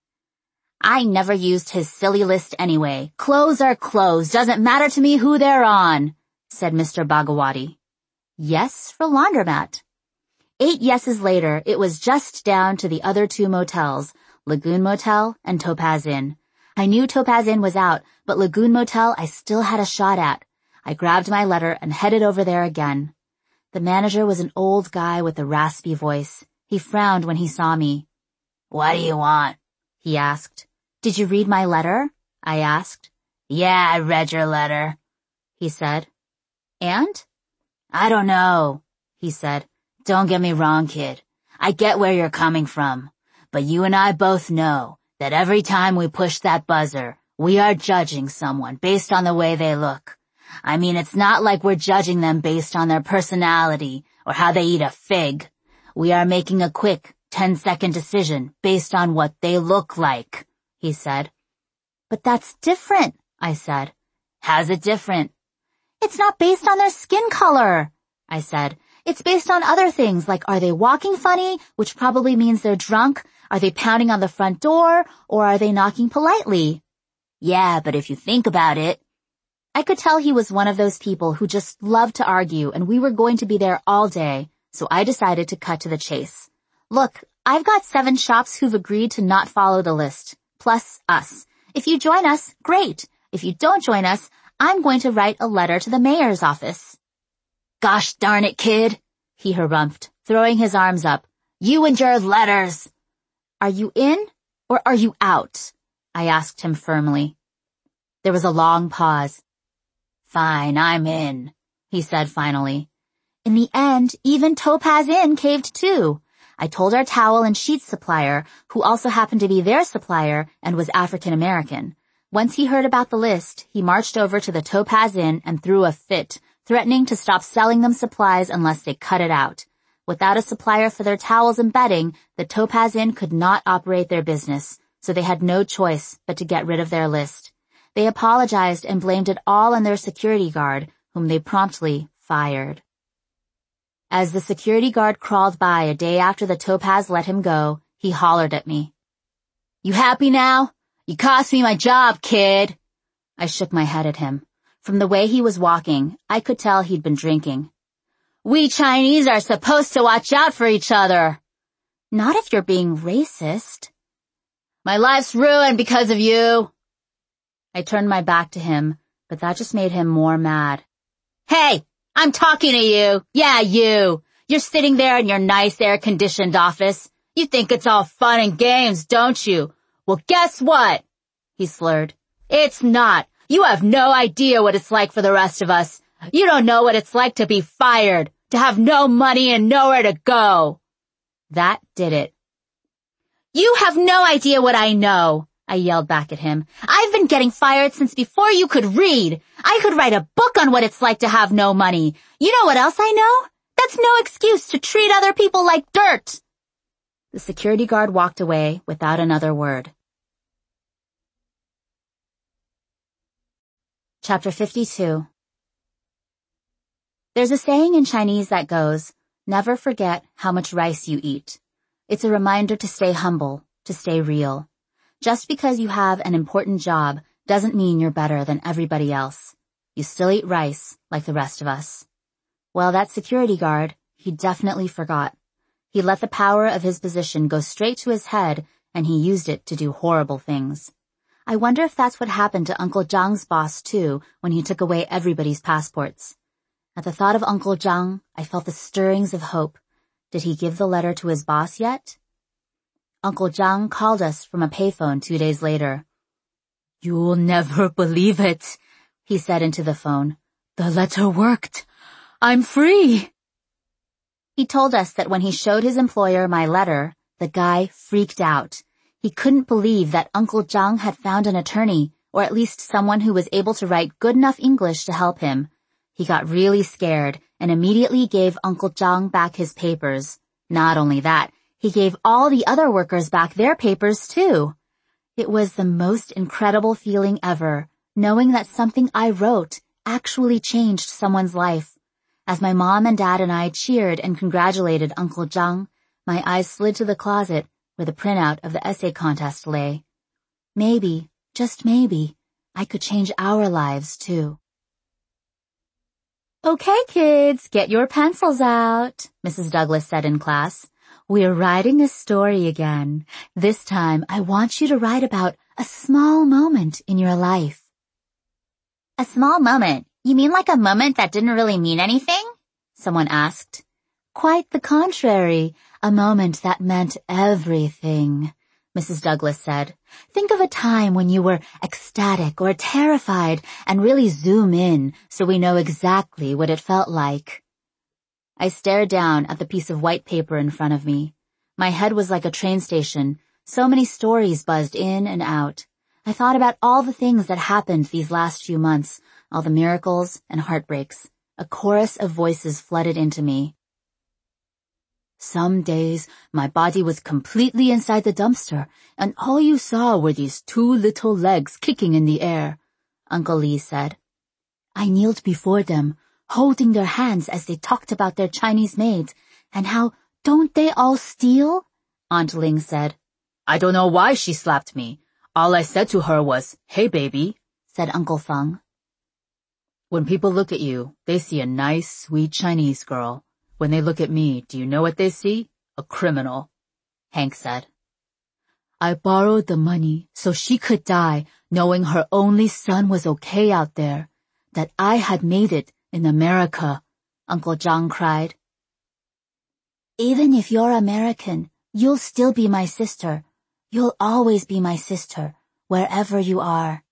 "I never used his silly list anyway. Clothes are clothes. Doesn't matter to me who they're on," said Mr. Bagawati. Yes for laundromat. 8 yeses later, it was just down to the other 2 motels, Lagoon Motel and Topaz Inn. I knew Topaz Inn was out, but Lagoon Motel I still had a shot at. I grabbed my letter and headed over there again. The manager was an old guy with a raspy voice. He frowned when he saw me. "What do you want?" he asked. "Did you read my letter?" I asked. "Yeah, I read your letter," he said. "And?" "I don't know," he said. "Don't get me wrong, kid. I get where you're coming from. But you and I both know that every time we push that buzzer, we are judging someone based on the way they look. I mean, it's not like we're judging them based on their personality or how they eat a fig. We are making a quick 10-second decision based on what they look like," he said. "But that's different," I said. "How's it different?" "It's not based on their skin color," I said. It's based on other things like are they walking funny, which probably means they're drunk, are they pounding on the front door, or are they knocking politely? Yeah, but if you think about it. I could tell he was one of those people who just loved to argue and we were going to be there all day, so I decided to cut to the chase. Look, I've got 7 shops who've agreed to not follow the list, plus us. If you join us, great. If you don't join us, I'm going to write a letter to the mayor's office. Gosh darn it, kid, he harumphed, throwing his arms up. You and your letters. Are you in or are you out? I asked him firmly. There was a long pause. Fine, I'm in, he said finally. In the end, even Topaz Inn caved too. I told our towel and sheets supplier, who also happened to be their supplier and was African American. Once he heard about the list, he marched over to the Topaz Inn and threw a fit, threatening to stop selling them supplies unless they cut it out. Without a supplier for their towels and bedding, the Topaz Inn could not operate their business, so they had no choice but to get rid of their list. They apologized and blamed it all on their security guard, whom they promptly fired. As the security guard crawled by a day after the Topaz let him go, he hollered at me. You happy now? You cost me my job, kid. I shook my head at him. From the way he was walking, I could tell he'd been drinking. We Chinese are supposed to watch out for each other. Not if you're being racist. My life's ruined because of you. I turned my back to him, but that just made him more mad. Hey, I'm talking to you. Yeah, you. You're sitting there in your nice air-conditioned office. You think it's all fun and games, don't you? Well, guess what? He slurred. It's not. You have no idea what it's like for the rest of us. You don't know what it's like to be fired, to have no money and nowhere to go. That did it. You have no idea what I know, I yelled back at him. I've been getting fired since before you could read. I could write a book on what it's like to have no money. You know what else I know? That's no excuse to treat other people like dirt. The security guard walked away without another word. Chapter 52. There's a saying in Chinese that goes, never forget how much rice you eat. It's a reminder to stay humble, to stay real. Just because you have an important job doesn't mean you're better than everybody else. You still eat rice like the rest of us. Well, that security guard, he definitely forgot. He let the power of his position go straight to his head, and he used it to do horrible things. I wonder if that's what happened to Uncle Zhang's boss, too, when he took away everybody's passports. At the thought of Uncle Zhang, I felt the stirrings of hope. Did he give the letter to his boss yet? Uncle Zhang called us from a payphone 2 days later. You'll never believe it, he said into the phone. The letter worked. I'm free. He told us that when he showed his employer my letter, the guy freaked out. He couldn't believe that Uncle Zhang had found an attorney, or at least someone who was able to write good enough English to help him. He got really scared and immediately gave Uncle Zhang back his papers. Not only that, he gave all the other workers back their papers too. It was the most incredible feeling ever, knowing that something I wrote actually changed someone's life. As my mom and dad and I cheered and congratulated Uncle Zhang, my eyes slid to the closet where the printout of the essay contest lay. Maybe, just maybe, I could change our lives too. Okay, kids, get your pencils out, Mrs. Douglas said in class. We're writing a story again. This time, I want you to write about a small moment in your life. A small moment? You mean like a moment that didn't really mean anything? Someone asked. Quite the contrary. A moment that meant everything, Mrs. Douglas said. Think of a time when you were ecstatic or terrified and really zoom in so we know exactly what it felt like. I stared down at the piece of white paper in front of me. My head was like a train station. So many stories buzzed in and out. I thought about all the things that happened these last few months, all the miracles and heartbreaks. A chorus of voices flooded into me. Some days, my body was completely inside the dumpster, and all you saw were these 2 little legs kicking in the air, Uncle Lee said. I kneeled before them, holding their hands as they talked about their Chinese maids, and how, don't they all steal? Aunt Ling said. I don't know why she slapped me. All I said to her was, "Hey, baby," said Uncle Feng. When people look at you, they see a nice, sweet Chinese girl. When they look at me, do you know what they see? A criminal, Hank said. I borrowed the money so she could die knowing her only son was okay out there, that I had made it in America, Uncle Zhang cried. Even if you're American, you'll still be my sister. You'll always be my sister, wherever you are.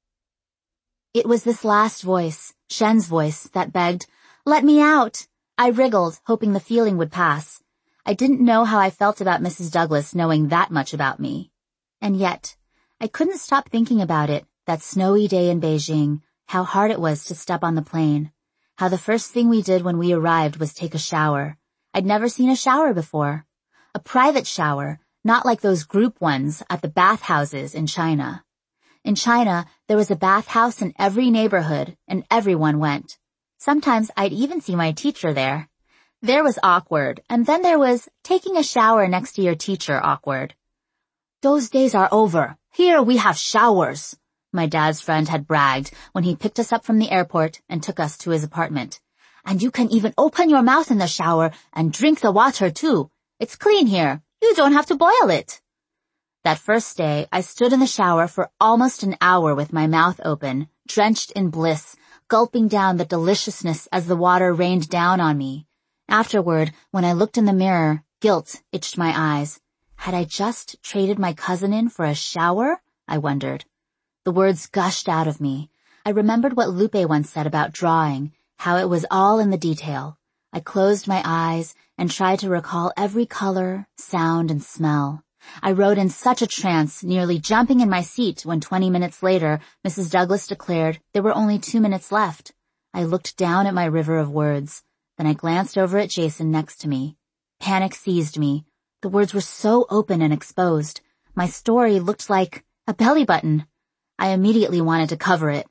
It was this last voice, Shen's voice, that begged, "Let me out." I wriggled, hoping the feeling would pass. I didn't know how I felt about Mrs. Douglas knowing that much about me. And yet, I couldn't stop thinking about it, that snowy day in Beijing, how hard it was to step on the plane, how the first thing we did when we arrived was take a shower. I'd never seen a shower before. A private shower, not like those group ones at the bathhouses in China. In China, there was a bathhouse in every neighborhood, and everyone went. Sometimes I'd even see my teacher there. There was awkward, and then there was taking a shower next to your teacher awkward. Those days are over. Here we have showers, my dad's friend had bragged when he picked us up from the airport and took us to his apartment. And you can even open your mouth in the shower and drink the water too. It's clean here. You don't have to boil it. That first day, I stood in the shower for almost an hour with my mouth open, drenched in bliss, gulping down the deliciousness as the water rained down on me. Afterward, when I looked in the mirror, guilt itched my eyes. Had I just traded my cousin in for a shower? I wondered. The words gushed out of me. I remembered what Lupe once said about drawing, how it was all in the detail. I closed my eyes and tried to recall every color, sound, and smell. I rode in such a trance, nearly jumping in my seat when 20 minutes later, Mrs. Douglas declared there were only 2 minutes left. I looked down at my river of words. Then I glanced over at Jason next to me. Panic seized me. The words were so open and exposed. My story looked like a belly button. I immediately wanted to cover it.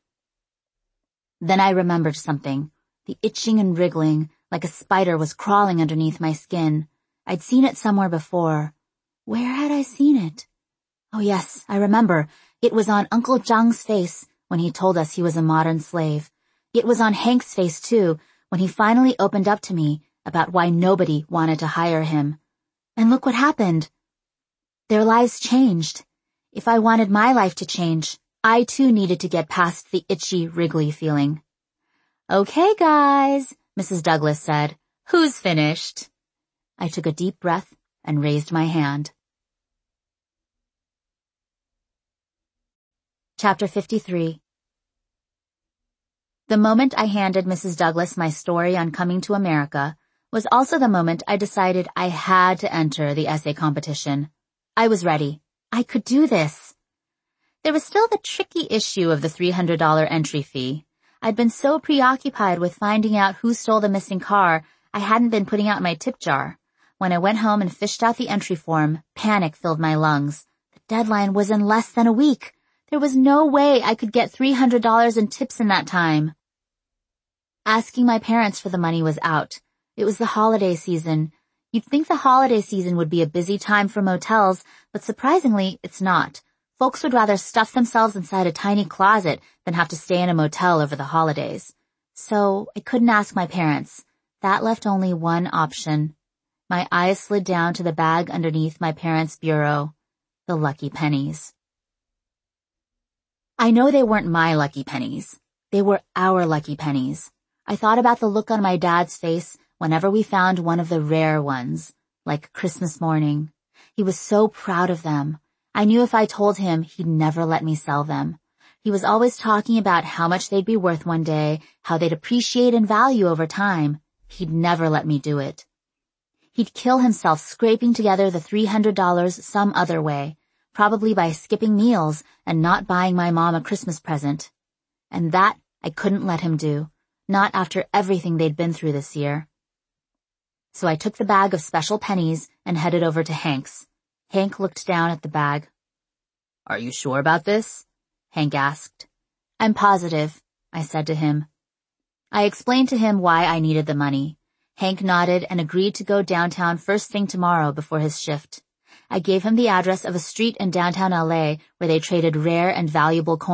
Then I remembered something. The itching and wriggling, like a spider was crawling underneath my skin. I'd seen it somewhere before. Where had I seen it? Oh yes, I remember. It was on Uncle Zhang's face when he told us he was a modern slave. It was on Hank's face too, when he finally opened up to me about why nobody wanted to hire him. And look what happened. Their lives changed. If I wanted my life to change, I too needed to get past the itchy, wriggly feeling. Okay, guys, Mrs. Douglas said. Who's finished? I took a deep breath and raised my hand. Chapter 53. The moment I handed Mrs. Douglas my story on coming to America was also the moment I decided I had to enter the essay competition. I was ready. I could do this. There was still the tricky issue of the $300 entry fee. I'd been so preoccupied with finding out who stole the missing car, I hadn't been putting out my tip jar. When I went home and fished out the entry form, panic filled my lungs. The deadline was in less than a week. There was no way I could get $300 in tips in that time. Asking my parents for the money was out. It was the holiday season. You'd think the holiday season would be a busy time for motels, but surprisingly, it's not. Folks would rather stuff themselves inside a tiny closet than have to stay in a motel over the holidays. So I couldn't ask my parents. That left only one option. My eyes slid down to the bag underneath my parents' bureau. The lucky pennies. I know they weren't my lucky pennies. They were our lucky pennies. I thought about the look on my dad's face whenever we found one of the rare ones, like Christmas morning. He was so proud of them. I knew if I told him, he'd never let me sell them. He was always talking about how much they'd be worth one day, how they'd appreciate in value over time. He'd never let me do it. He'd kill himself scraping together the $300 some other way, probably by skipping meals and not buying my mom a Christmas present. And that I couldn't let him do, not after everything they'd been through this year. So I took the bag of special pennies and headed over to Hank's. Hank looked down at the bag. Are you sure about this? Hank asked. I'm positive, I said to him. I explained to him why I needed the money. Hank nodded and agreed to go downtown first thing tomorrow before his shift. I gave him the address of a street in downtown LA where they traded rare and valuable coins